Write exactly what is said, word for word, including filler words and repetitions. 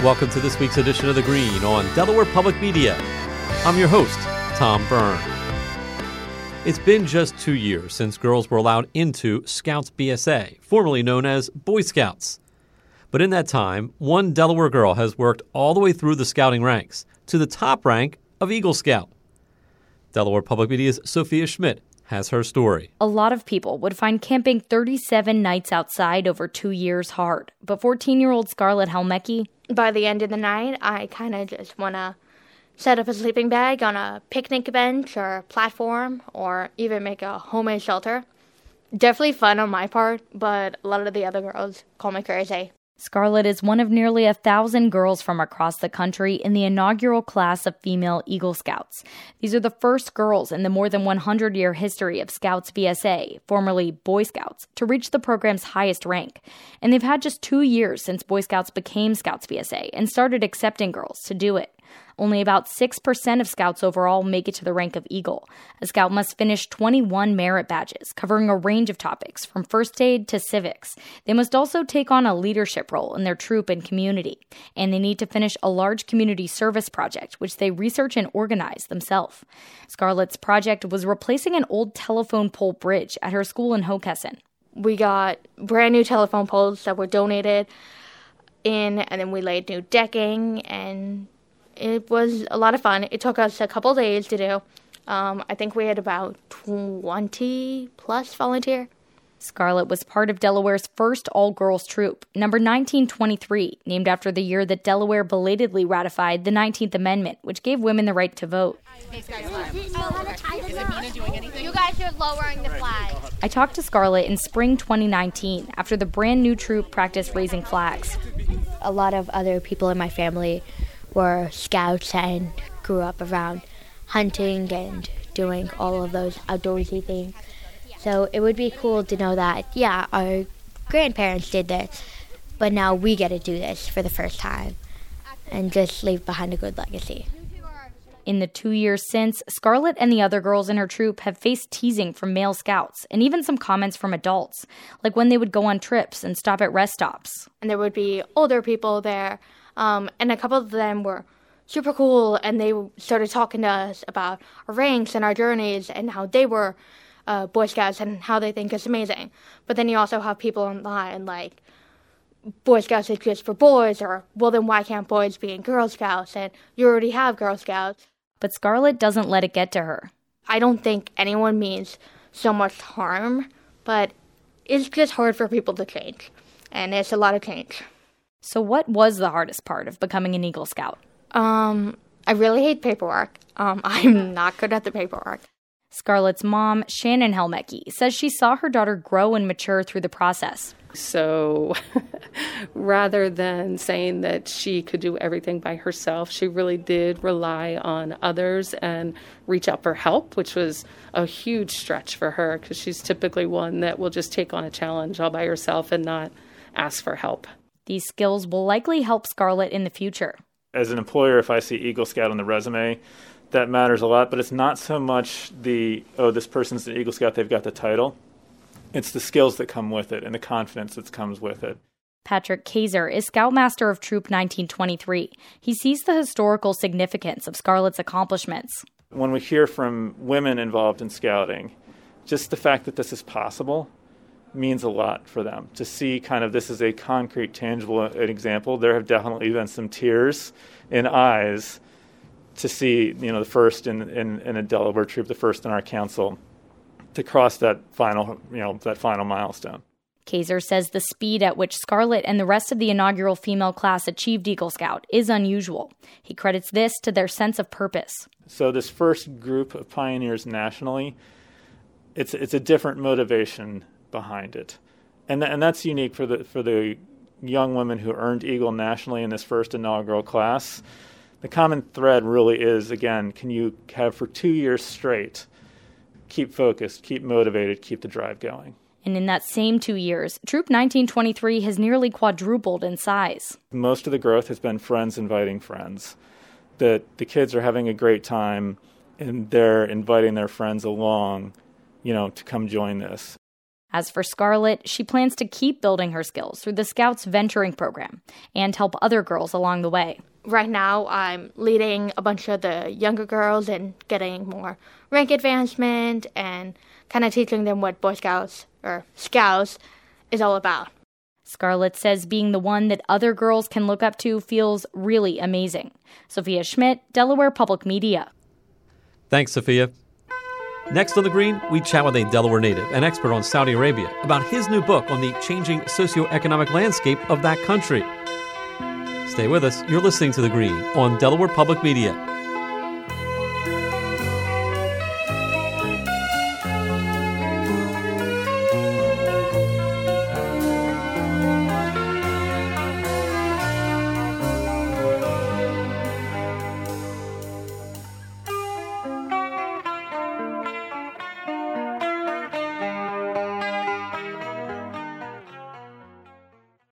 Welcome to this week's edition of The Green on Delaware Public Media. I'm your host, Tom Byrne. It's been just two years since girls were allowed into Scouts B S A, formerly known as Boy Scouts. But in that time, one Delaware girl has worked all the way through the scouting ranks to the top rank of Eagle Scout. Delaware Public Media's Sophia Schmidt has her story. A lot of people would find camping thirty-seven nights outside over two years hard. But fourteen-year-old Scarlett Helmecki, by the end of the night, I kind of just want to set up a sleeping bag on a picnic bench or platform, or even make a homemade shelter. Definitely fun on my part, but a lot of the other girls call me crazy. Scarlett is one of nearly a thousand girls from across the country in the inaugural class of female Eagle Scouts. These are the first girls in the more than one hundred year history of Scouts B S A, formerly Boy Scouts, to reach the program's highest rank. And they've had just two years since Boy Scouts became Scouts B S A and started accepting girls to do it. Only about six percent of Scouts overall make it to the rank of Eagle. A Scout must finish twenty-one merit badges, covering a range of topics, from first aid to civics. They must also take on a leadership role in their troop and community. And they need to finish a large community service project, which they research and organize themselves. Scarlett's project was replacing an old telephone pole bridge at her school in Hockessin. We got brand new telephone poles that were donated in, and then we laid new decking, and it was a lot of fun. It took us a couple days to do. Um, I think we had about twenty plus volunteer. Scarlett was part of Delaware's first all-girls troop, number nineteen twenty-three, named after the year that Delaware belatedly ratified the nineteenth Amendment, which gave women the right to vote. You guys are lowering the flag. I talked to Scarlett in spring twenty nineteen after the brand new troop practiced raising flags. A lot of other people in my family were scouts and grew up around hunting and doing all of those outdoorsy things. So it would be cool to know that, yeah, our grandparents did this, but now we get to do this for the first time and just leave behind a good legacy. In the two years since, Scarlett and the other girls in her troop have faced teasing from male scouts and even some comments from adults, like when they would go on trips and stop at rest stops. And there would be older people there, um, and a couple of them were super cool, and they started talking to us about our ranks and our journeys and how they were uh, Boy Scouts and how they think it's amazing. But then you also have people online like, Boy Scouts is just for boys, or, well, then why can't boys be in Girl Scouts? And you already have Girl Scouts. But Scarlett doesn't let it get to her. I don't think anyone means so much harm, but it's just hard for people to change. And it's a lot of change. So what was the hardest part of becoming an Eagle Scout? Um, I really hate paperwork. Um, I'm not good at the paperwork. Scarlett's mom, Shannon Helmecki, says she saw her daughter grow and mature through the process. So rather than saying that she could do everything by herself, she really did rely on others and reach out for help, which was a huge stretch for her because she's typically one that will just take on a challenge all by herself and not ask for help. These skills will likely help Scarlett in the future. As an employer, if I see Eagle Scout on the resume, that matters a lot, but it's not so much the, oh, this person's an Eagle Scout, they've got the title. It's the skills that come with it and the confidence that comes with it. Patrick Kaiser is Scoutmaster of Troop nineteen twenty-three. He sees the historical significance of Scarlett's accomplishments. When we hear from women involved in scouting, just the fact that this is possible means a lot for them. To see kind of this is a concrete, tangible an example. There have definitely been some tears in eyes to see, you know, the first in, in, in a Delaware troop, the first in our council, to cross that final, you know, that final milestone. Kaiser says the speed at which Scarlett and the rest of the inaugural female class achieved Eagle Scout is unusual. He credits this to their sense of purpose. So this first group of pioneers nationally, it's it's a different motivation behind it, and th- and that's unique for the for the young women who earned Eagle nationally in this first inaugural class. The common thread really is, again, can you have for two years straight keep focused, keep motivated, keep the drive going. And in that same two years, Troop nineteen twenty-three has nearly quadrupled in size. Most of the growth has been friends inviting friends. That the kids are having a great time and they're inviting their friends along, you know, to come join this. As for Scarlett, she plans to keep building her skills through the Scouts Venturing Program and help other girls along the way. Right now, I'm leading a bunch of the younger girls and getting more rank advancement and kind of teaching them what Boy Scouts or Scouts is all about. Scarlett says being the one that other girls can look up to feels really amazing. Sophia Schmidt, Delaware Public Media. Thanks, Sophia. Next on The Green, we chat with a Delaware native, an expert on Saudi Arabia, about his new book on the changing socioeconomic landscape of that country. Stay with us. You're listening to The Green on Delaware Public Media.